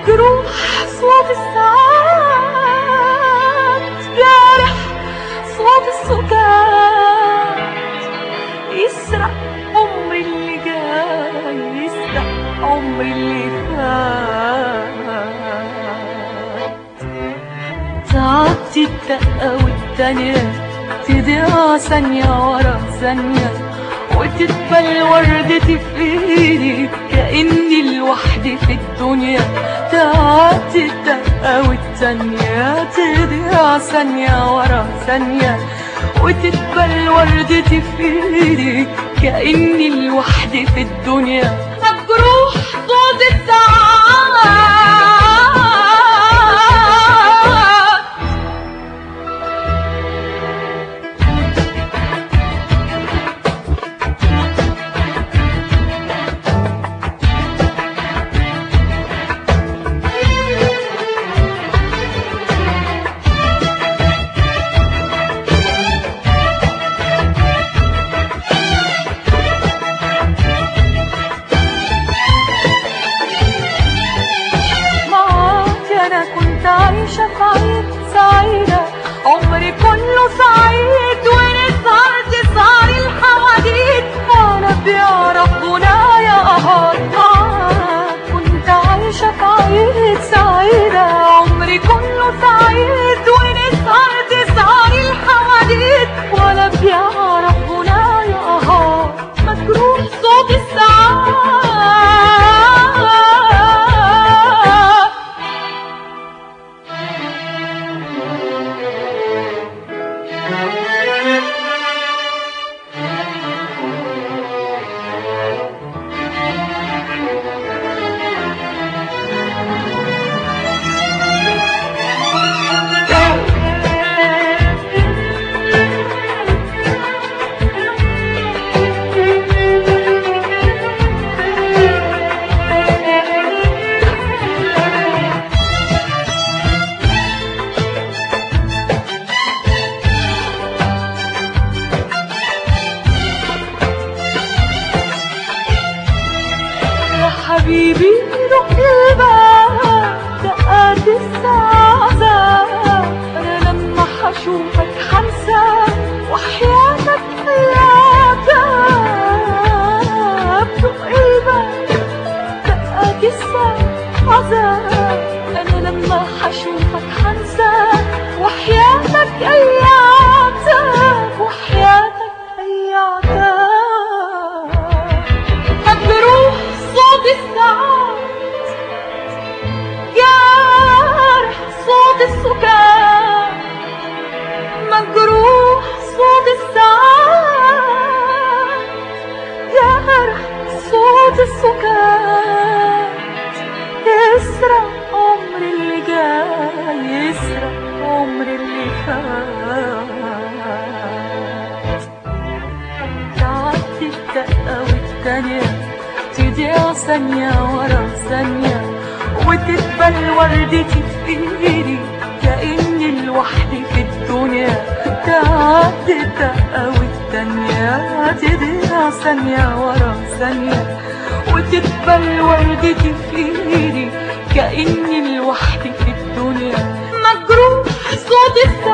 مجروح صوت الساعات، جارح صوت السكات، يسرق عمري اللي جاي، يسرق عمري اللي فات. تعدي الدقة والتانية، تضيع ثانية ورا ثانية، وتتبل وردتي في ايدي كأني لوحدي في الدنيا. تعدي الدقة والتانية، تضيع ثانية ورا ثانية، وتتبل وردتي في ايدي كأني لوحدي في الدنيا. مجروح صوت الساعات، عايشة في عيد سعيدة، عمري كله سعيد، ونسهر تسهر الحواديت، ولا بيعرف بنايا قهر. كنت عايشة في عيد سعيدة، عمري كله سعيد، ونسهر تسهر الحواديت، ولا بيعرف بنايا قهر. مجروح صوت الساعات، حبيبي دق الباب، دقات الساعة، أنا لما حشوفك حنساك، وحياتك العذاب. دق الباب، دقات الساعة، أنا لما حشوفك حنساك، وحياتك العذاب، وحياتك العذاب. مجروح صوت الساعات، جارح صوت السكات، مجروح صوت الساعات، جارح صوت السكات، يسرق عمري اللي جاي، يسرق عمري اللي فات. تعدي الدقة والتانية، تضيع ثانية ورا ثانية، وتتبل وردتي في ايدي كأني لوحدي في الدنيا. تعدي الدقة والتانية، تضيع ثانية ورا ثانية، وتتبل وردتي في ايدي كأني لوحدي في الدنيا. مجروح صوت الساعة.